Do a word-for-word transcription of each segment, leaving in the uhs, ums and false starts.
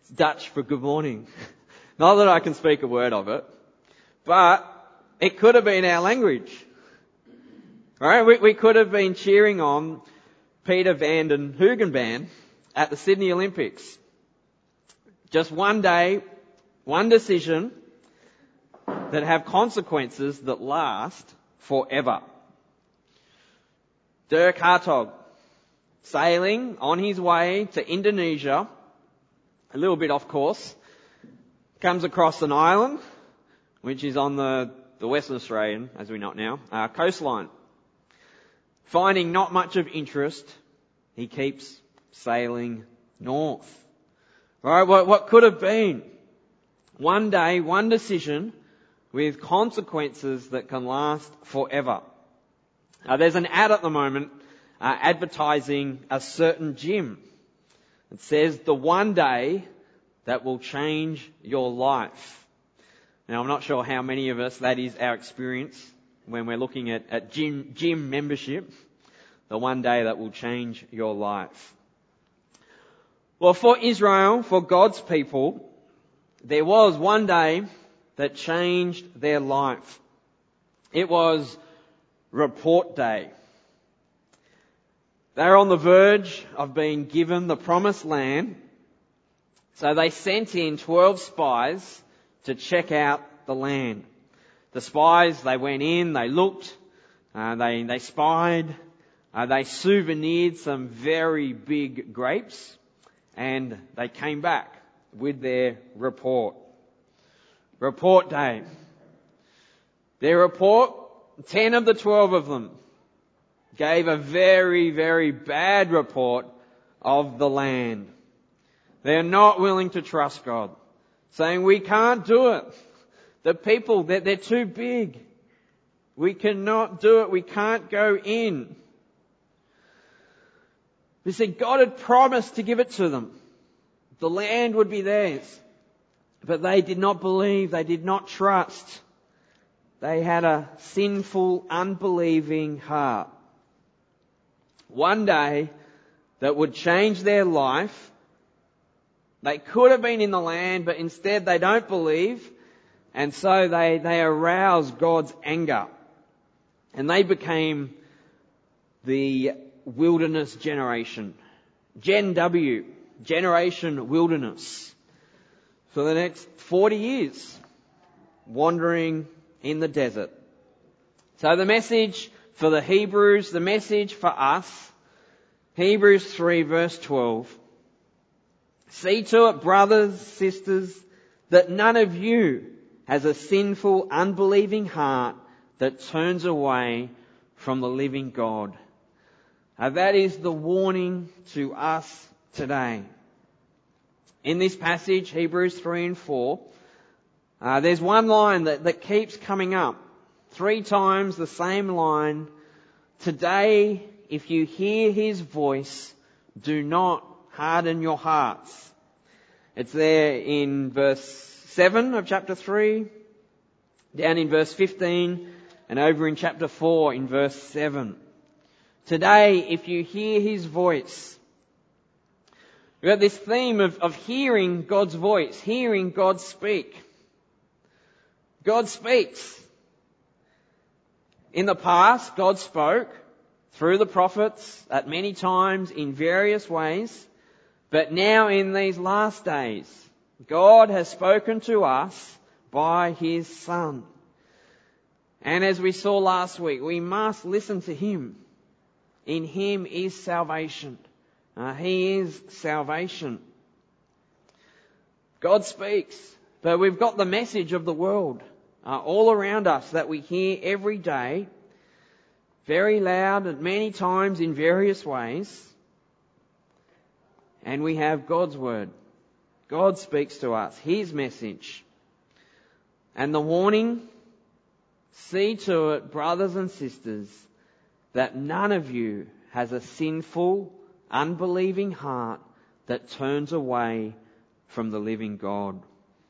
It's Dutch for good morning. Not that I can speak a word of it, but it could have been our language. Right? We, we could have been cheering on Peter van den Hoogenband at the Sydney Olympics. Just one day, one decision that have consequences that last forever. Dirk Hartog, sailing on his way to Indonesia, a little bit off course, comes across an island, which is on the, the Western Australian, as we know it now, uh, coastline. Finding not much of interest, he keeps sailing north. Right? What, what could have been one day, one decision with consequences that can last forever. Uh, there's an ad at the moment uh, advertising a certain gym. It says the one day that will change your life. Now, I'm not sure how many of us that is our experience when we're looking at, at gym, gym membership. The one day that will change your life. Well, for Israel, for God's people, there was one day that changed their life. It was report day. They were on the verge of being given the promised land, so they sent in twelve spies to check out the land. The spies, they went in, they looked, uh, they, they spied, uh, they souvenired some very big grapes, and they came back with their report. Report day. Their report, ten of the twelve of them gave a very, very bad report of the land. They're not willing to trust God, saying we can't do it. The people, they're, they're too big. We cannot do it. We can't go in. They said God had promised to give it to them. The land would be theirs. But they did not believe. They did not trust. They had a sinful, unbelieving heart. One day that would change their life. They could have been in the land, but instead they don't believe. And so they, they arouse God's anger. And they became the wilderness generation. Gen W, Generation Wilderness. For the next forty years, wandering in the desert. So the message for the Hebrews, the message for us, Hebrews three verse twelve. See to it, brothers, sisters, that none of you has a sinful, unbelieving heart that turns away from the living God. Now that is the warning to us today. In this passage, Hebrews three and four, uh, there's one line that, that keeps coming up. Three times the same line. Today, if you hear his voice, do not harden your hearts. It's there in verse seven of chapter three, down in verse fifteen, and over in chapter four in verse seven. Today, if you hear his voice, we've got this theme of, of hearing God's voice, hearing God speak. God speaks. In the past, God spoke through the prophets at many times in various ways. But now in these last days, God has spoken to us by his Son. And as we saw last week, we must listen to him. In him is salvation. Uh, he is salvation. God speaks, but we've got the message of the world uh, all around us that we hear every day, very loud and many times in various ways. And we have God's word. God speaks to us, his message. And the warning, see to it, brothers and sisters, that none of you has a sinful, unbelieving heart that turns away from the living God.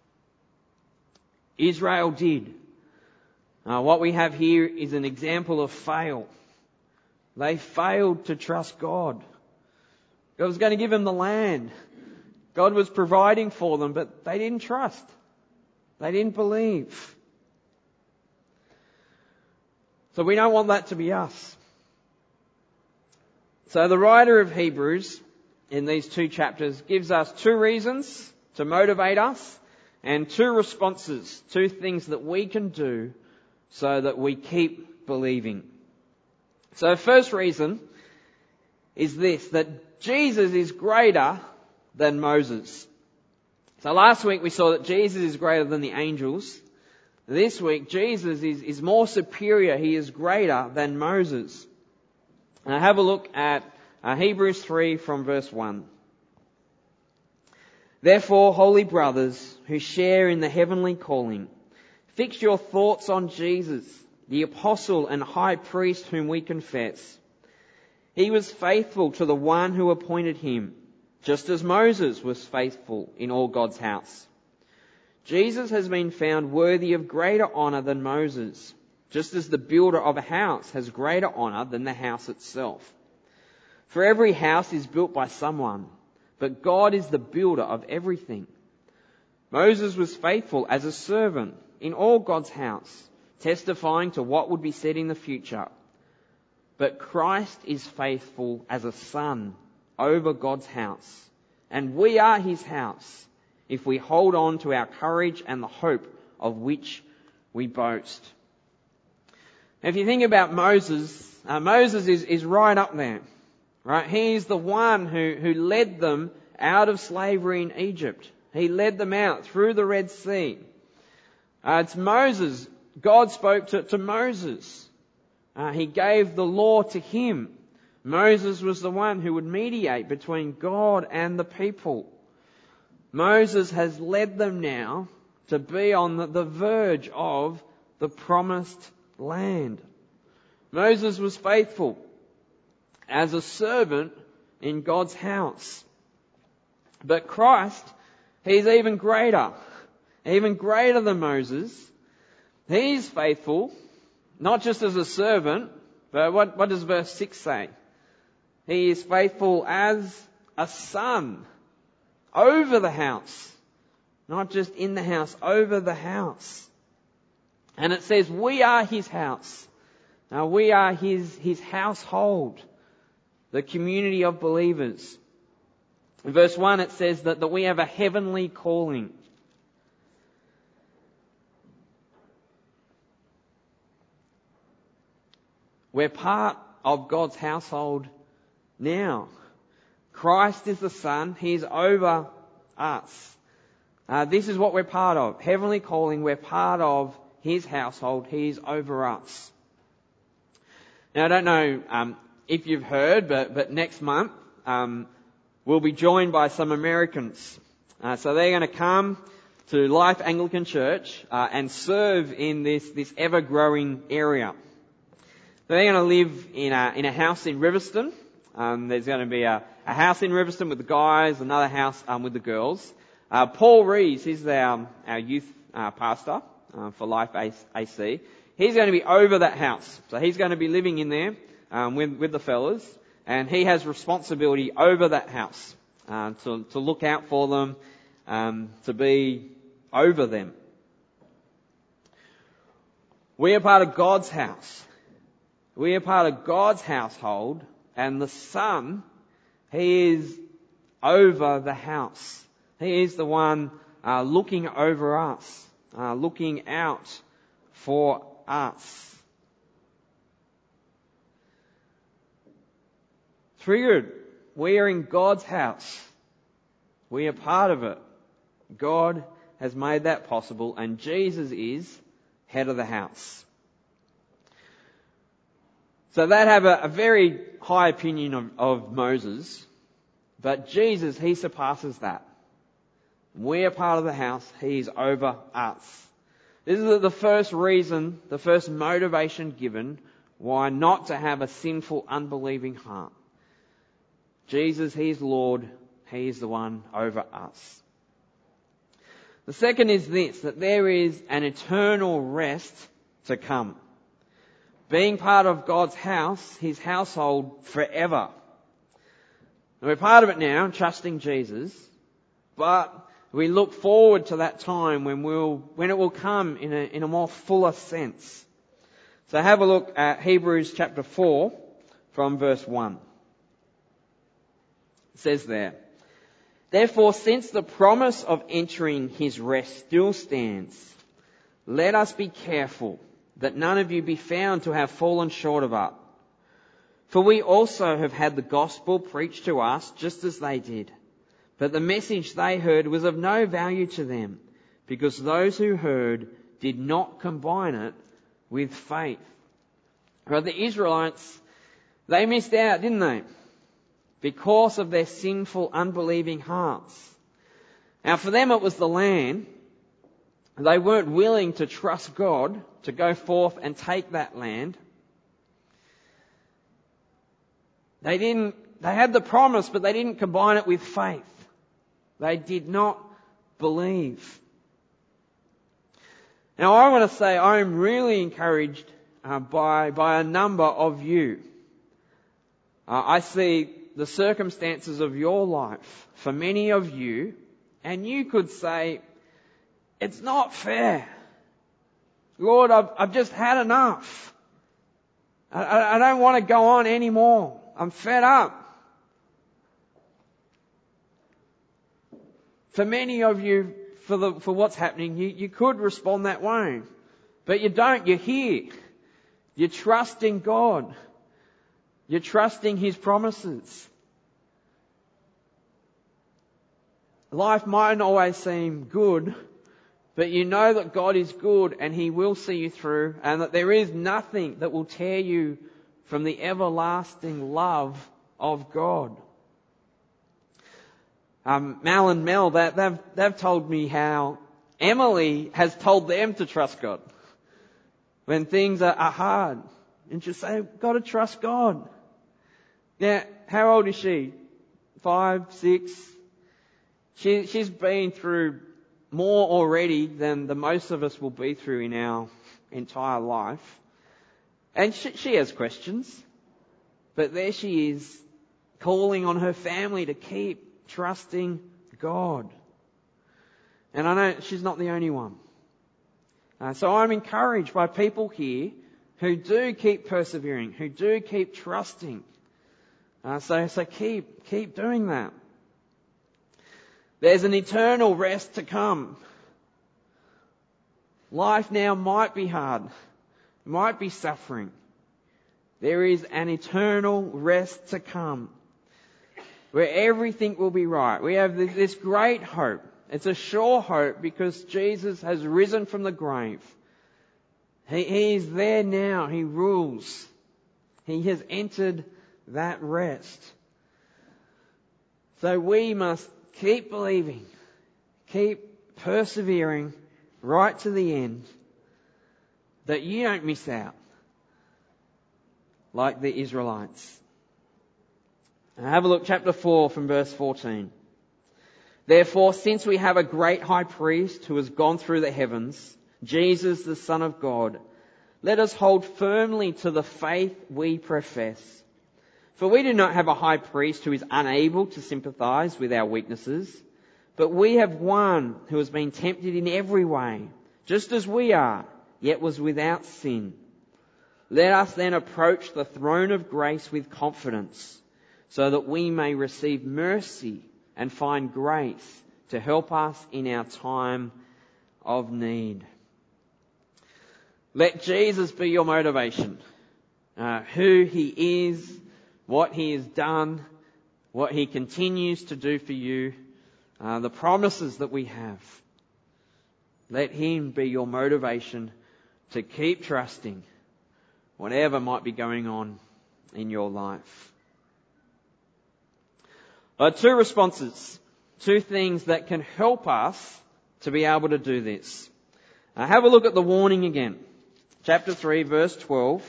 Israel did. Uh, what we have here is an example of fail. They failed to trust God. God was going to give them the land. God was providing for them, but they didn't trust. They didn't believe. So we don't want that to be us. So the writer of Hebrews in these two chapters gives us two reasons to motivate us and two responses, two things that we can do so that we keep believing. So the first reason is this, that Jesus is greater than Moses. So last week we saw that Jesus is greater than the angels. This week Jesus is, is more superior. He is greater than Moses. Now have a look at uh, Hebrews three from verse one. Therefore, holy brothers who share in the heavenly calling, fix your thoughts on Jesus, the apostle and high priest whom we confess. He was faithful to the one who appointed him, just as Moses was faithful in all God's house. Jesus has been found worthy of greater honour than Moses, just as the builder of a house has greater honour than the house itself. For every house is built by someone, but God is the builder of everything. Moses was faithful as a servant in all God's house, testifying to what would be said in the future. But Christ is faithful as a son over God's house, and we are his house if we hold on to our courage and the hope of which we boast. If you think about Moses, uh, Moses is, is right up there, right? He's the one who, who led them out of slavery in Egypt. He led them out through the Red Sea. Uh, it's Moses. God spoke to, to Moses. Uh, he gave the law to him. Moses was the one who would mediate between God and the people. Moses has led them now to be on the, the verge of the promised land. Moses was faithful as a servant in God's house. But Christ, he's even greater, even greater than Moses. He's faithful, not just as a servant, but what, what does verse six say? He is faithful as a son over the house. Not just in the house, over the house. And it says we are his house. Now we are his, his household, the community of believers. In verse one it says that, that we have a heavenly calling. We're part of God's household now. Christ is the Son. He's over us. Uh, this is what we're part of. Heavenly calling. We're part of his household. He's over us. Now, I don't know um, if you've heard, but, but next month um, we'll be joined by some Americans. Uh, so they're going to come to Life Anglican Church uh, and serve in this, this ever-growing area. They're going to live in a, in a house in Riverstone. Um, there's going to be a, a house in Riverstone with the guys, another house um, with the girls. Uh, Paul Rees, he's our, our youth uh, pastor uh, for Life A C. He's going to be over that house. So he's going to be living in there um, with, with the fellas. And he has responsibility over that house uh, to, to look out for them, um, to be over them. We are part of God's house. We are part of God's household, and the Son, he is over the house. He is the one uh, looking over us, uh, looking out for us. Triggered, we are in God's house. We are part of it. God has made that possible, and Jesus is head of the house. So they'd have a, a very high opinion of, of Moses, but Jesus, he surpasses that. We are part of the house. He's over us. This is the first reason, the first motivation given why not to have a sinful, unbelieving heart. Jesus, he's Lord. He's the one over us. The second is this, that there is an eternal rest to come. Being part of God's house, his household forever. And we're part of it now, trusting Jesus. but we look forward to that time when we'll, when it will come in a, in a more fuller sense. So have a look at Hebrews chapter four from verse one. It says there, "Therefore, since the promise of entering his rest still stands, let us be careful that none of you be found to have fallen short of it. For we also have had the gospel preached to us just as they did. But the message they heard was of no value to them, because those who heard did not combine it with faith." Right, the Israelites, they missed out, didn't they? Because of their sinful, unbelieving hearts. Now for them it was the land. They weren't willing to trust God to go forth and take that land. They didn't, they had the promise, but they didn't combine it with faith. They did not believe. Now I want to say I'm really encouraged uh, by, by a number of you. Uh, I see the circumstances of your life for many of you, and you could say, it's not fair. Lord, I've, I've just had enough. I, I, I don't want to go on anymore. I'm fed up. For many of you, for the, for what's happening, you, you could respond that way. But you don't. You're here. You're trusting God. You're trusting His promises. Life mightn't always seem good, but you know that God is good and He will see you through, and that there is nothing that will tear you from the everlasting love of God. Um, Mal and Mel, that they've, they've told me how Emily has told them to trust God when things are, are hard. And she'll say, got to trust God. Now, how old is she? Five, six? She, she's been through more already than the most of us will be through in our entire life. And she, she has questions. But there she is, calling on her family to keep trusting God. And I know she's not the only one. Uh, so I'm encouraged by people here who do keep persevering, who do keep trusting. Uh, so, so keep, keep doing that. There's an eternal rest to come. Life now might be hard, might be suffering. There is an eternal rest to come, where everything will be right. We have this great hope. It's a sure hope because Jesus has risen from the grave. He, he is there now. He rules. He has entered that rest. So we must keep believing, keep persevering right to the end, that you don't miss out like the Israelites. Now have a look, chapter four from verse fourteen. "Therefore, since we have a great high priest who has gone through the heavens, Jesus the Son of God, let us hold firmly to the faith we profess. For we do not have a high priest who is unable to sympathize with our weaknesses, but we have one who has been tempted in every way, just as we are, yet was without sin. Let us then approach the throne of grace with confidence, so that we may receive mercy and find grace to help us in our time of need." Let Jesus be your motivation. Uh, who He is, what He has done, what He continues to do for you, uh, the promises that we have. Let Him be your motivation to keep trusting whatever might be going on in your life. Uh, two responses, two things that can help us to be able to do this. Uh, have a look at the warning again. Chapter three, verse twelve.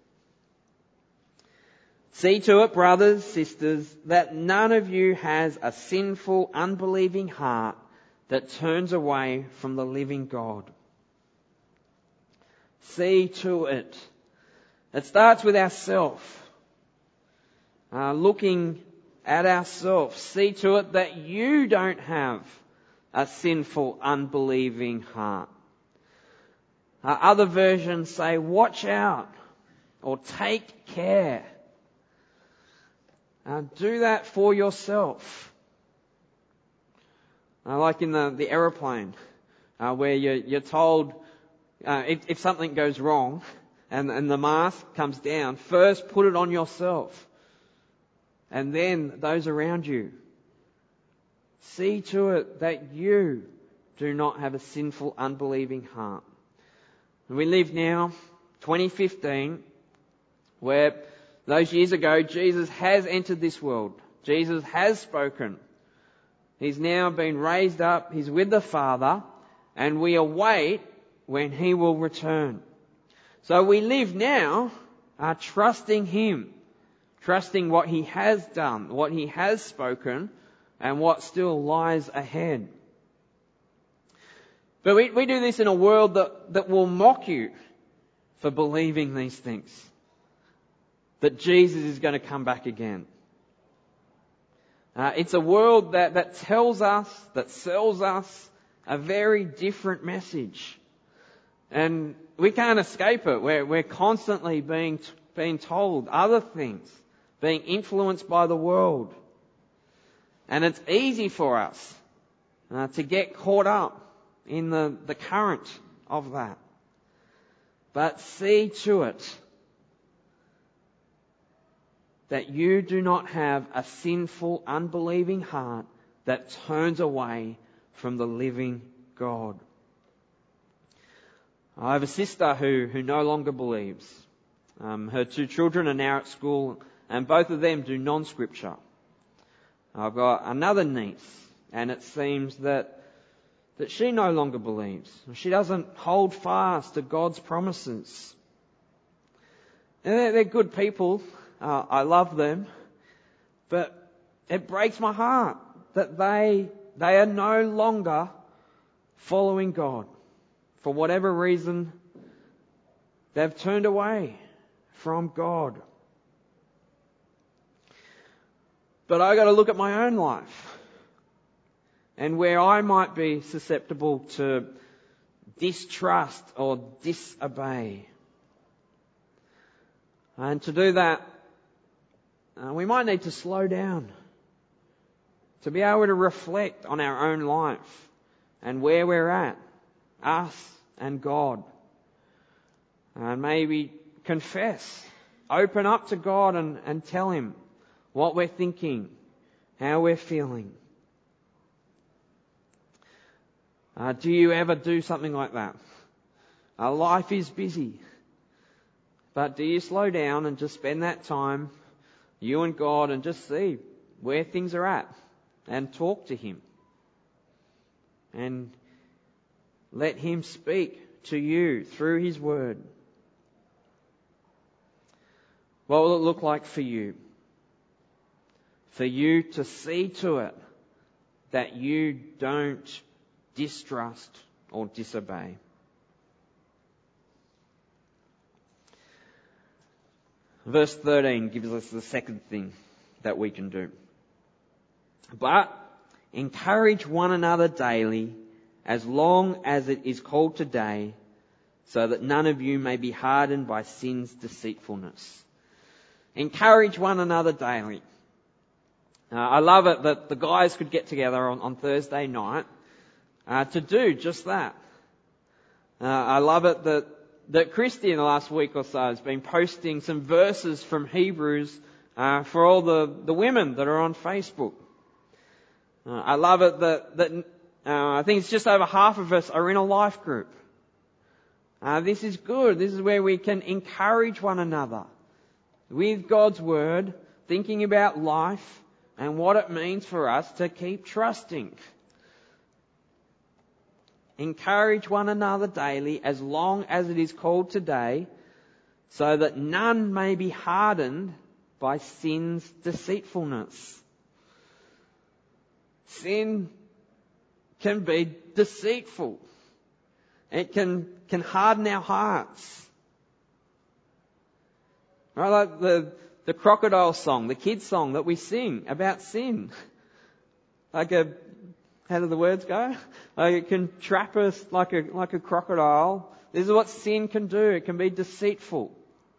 "See to it, brothers, sisters, that none of you has a sinful, unbelieving heart that turns away from the living God." See to it. It starts with ourselves. Uh, looking at ourselves. See to it that you don't have a sinful, unbelieving heart. Uh, other versions say, watch out or take care. Uh, do that for yourself. Uh, like in the, the aeroplane, uh, where you're, you're told uh, if, if something goes wrong and, and the mask comes down, first put it on yourself and then those around you. See to it that you do not have a sinful, unbelieving heart. And we live now, twenty fifteen, where those years ago Jesus has entered this world. Jesus has spoken. He's now been raised up. He's with the Father, and we await when He will return. So we live now uh, trusting Him, trusting what He has done, what He has spoken, and what still lies ahead. But we, we do this in a world that, that will mock you for believing these things. That Jesus is going to come back again. Uh, it's a world that, that tells us, that sells us a very different message. And we can't escape it. We're, we're constantly being, being told other things, being influenced by the world. And it's easy for us uh, to get caught up in the, the current of that. But see to it that you do not have a sinful, unbelieving heart that turns away from the living God. I have a sister who, who no longer believes. Um, her two children are now at school and both of them do non-scripture. I've got another niece and it seems that that she no longer believes. She doesn't hold fast to God's promises. And they're, they're good people. Uh, I love them. But it breaks my heart that they, they are no longer following God. For whatever reason, they've turned away from God. But I got to look at my own life. And where I might be susceptible to distrust or disobey. And to do that, uh, we might need to slow down. To be able to reflect on our own life and where we're at, us and God. And maybe confess, open up to God and, and tell Him what we're thinking, how we're feeling. Uh, do you ever do something like that? Uh, life is busy. But do you slow down and just spend that time, you and God, and just see where things are at and talk to Him? And let Him speak to you through His Word. What will it look like for you? For you to see to it that you don't distrust or disobey. Verse thirteen gives us the second thing that we can do. But encourage one another daily, as long as it is called today, so that none of you may be hardened by sin's deceitfulness. Encourage one another daily. Uh, I love it that the guys could get together on, on Thursday night Uh, to do just that. Uh, I love it that, that Christy in the last week or so has been posting some verses from Hebrews uh, for all the, the women that are on Facebook. Uh, I love it that, that uh, I think it's just over half of us are in a life group. Uh, this is good. This is where we can encourage one another with God's Word, thinking about life and what it means for us to keep trusting. Encourage one another daily, as long as it is called today, so that none may be hardened by sin's deceitfulness. Sin can be deceitful. It can, can harden our hearts. Right, like the, the crocodile song, the kids song that we sing about sin. Like a, how do the words go? Like it can trap us like a, like a crocodile. This is what sin can do. It can be deceitful.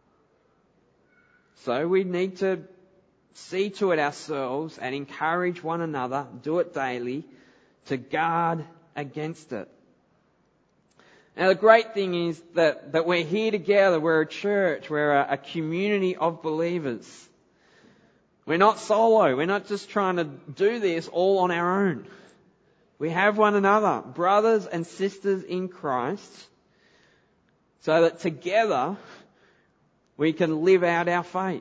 So we need to see to it ourselves and encourage one another, do it daily, to guard against it. Now the great thing is that, that we're here together, we're a church, we're a, a community of believers. We're not solo, we're not just trying to do this all on our own. We have one another, brothers and sisters in Christ, so that together we can live out our faith.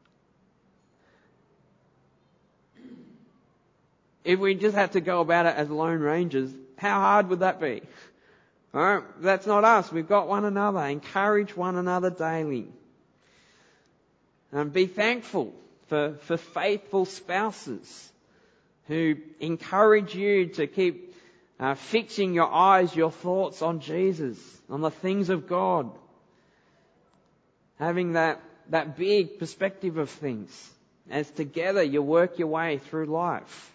If we just had to go about it as lone rangers, how hard would that be? All right, that's not us. We've got one another. Encourage one another daily. And be thankful for, for faithful spouses who encourage you to keep uh, fixing your eyes, your thoughts on Jesus, on the things of God. Having that, that big perspective of things as together you work your way through life.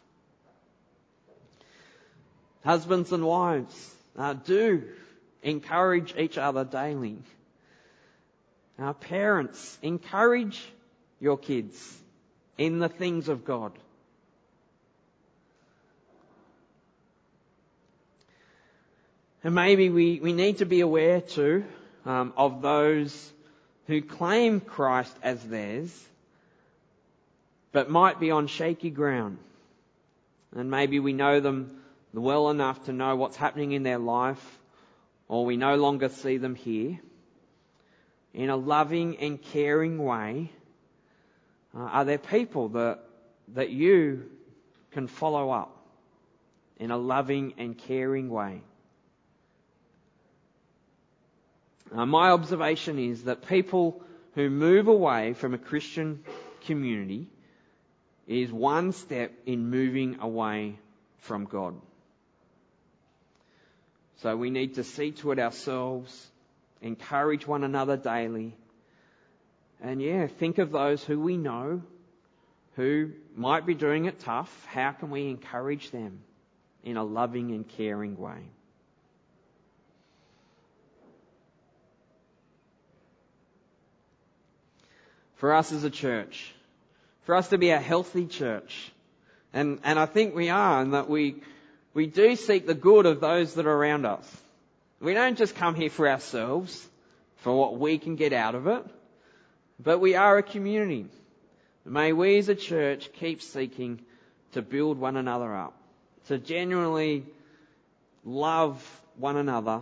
Husbands and wives, uh, do encourage each other daily. Our parents, encourage your kids in the things of God. And maybe we, we need to be aware too um, of those who claim Christ as theirs, but might be on shaky ground. And maybe we know them well enough to know what's happening in their life, or we no longer see them here. In a loving and caring way, uh, are there people that that you can follow up in a loving and caring way? Uh, my observation is that people who move away from a Christian community is one step in moving away from God. So we need to see to it ourselves, encourage one another daily, and yeah, think of those who we know who might be doing it tough. How can we encourage them in a loving and caring way? For us as a church, for us to be a healthy church, and, and I think we are, and that we We do seek the good of those that are around us. We don't just come here for ourselves, for what we can get out of it, but we are a community. May we as a church keep seeking to build one another up, to genuinely love one another,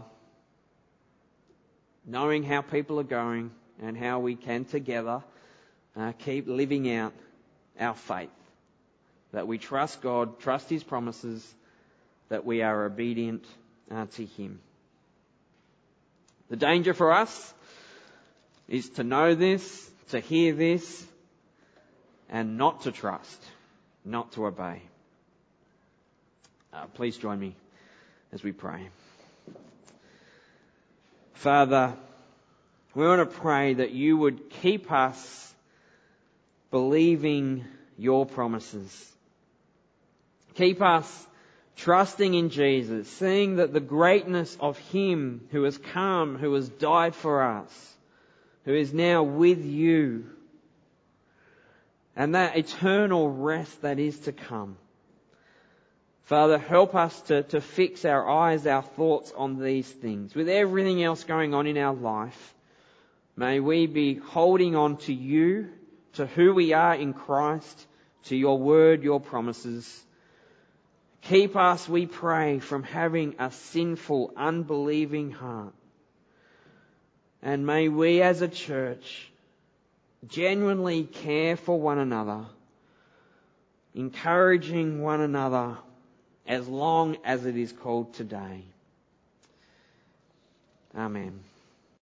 knowing how people are going and how we can together uh, keep living out our faith. That we trust God, trust His promises, that we are obedient uh, to Him. The danger for us is to know this, to hear this, and not to trust, not to obey. Uh, please join me as we pray. Father, we want to pray that you would keep us believing your promises. Keep us trusting in Jesus, seeing that the greatness of Him who has come, who has died for us, who is now with you, and that eternal rest that is to come. Father, help us to, to fix our eyes, our thoughts on these things. With everything else going on in our life, may we be holding on to you, to who we are in Christ, to your word, your promises. Keep us, we pray, from having a sinful, unbelieving heart. And may we as a church genuinely care for one another, encouraging one another as long as it is called today. Amen.